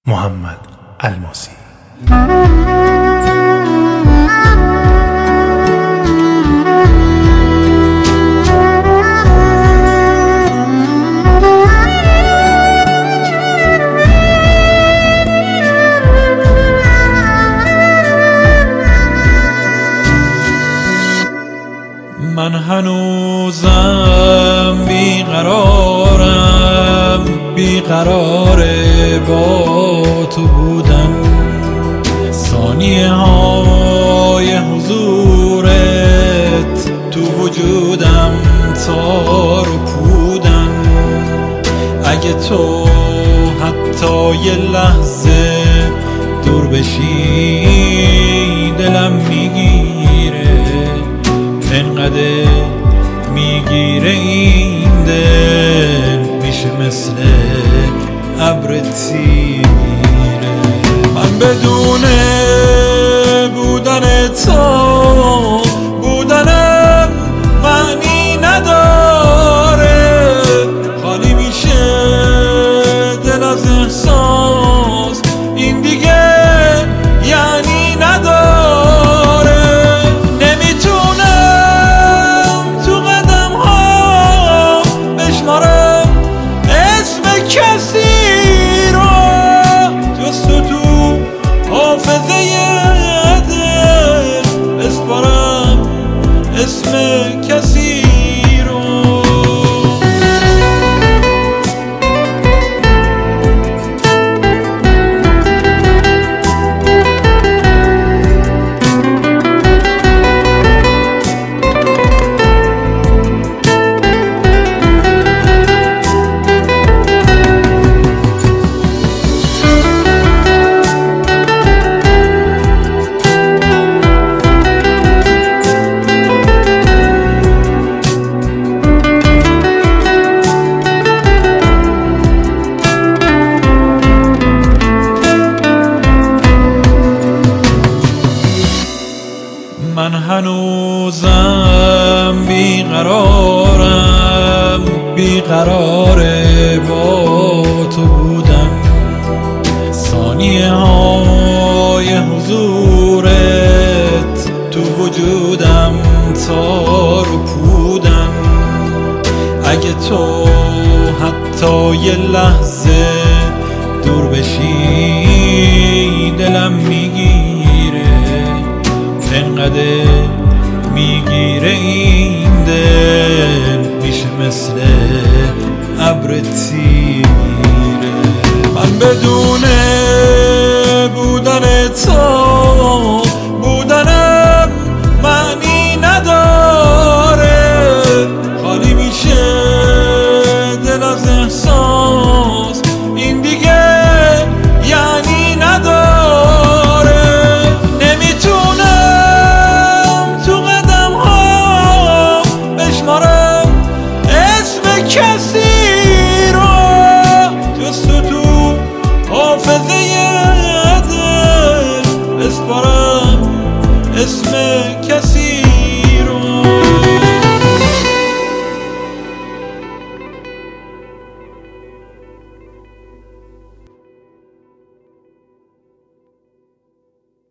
محمد الماسی. من هنوزم بیقرار با تو بودن، ثانیه های حضورت تو وجودم تار و پودن. اگه تو حتی یه لحظه دور بشی دلم میگیره، انقدر میگیره این دل میشه مثل ابر تیره. من بدون بودن تو بودنم معنی نداره، خالی میشه دل از احساس، این دیگه یعنی نداره. نمیتونم تو قدم ها بشمارم اسم کسی رو جز تو حافظه دل بسپارم اسم کسی رو. من هنوزم بیقرار با تو بودم، ثانیه های حضورت تو وجودم تار و پودن. اگه تو حتی یه لحظه دور بشی دلم میگیره، انقدر میگیره این دل میشه مثل ابر تیره. من بدون بودن تو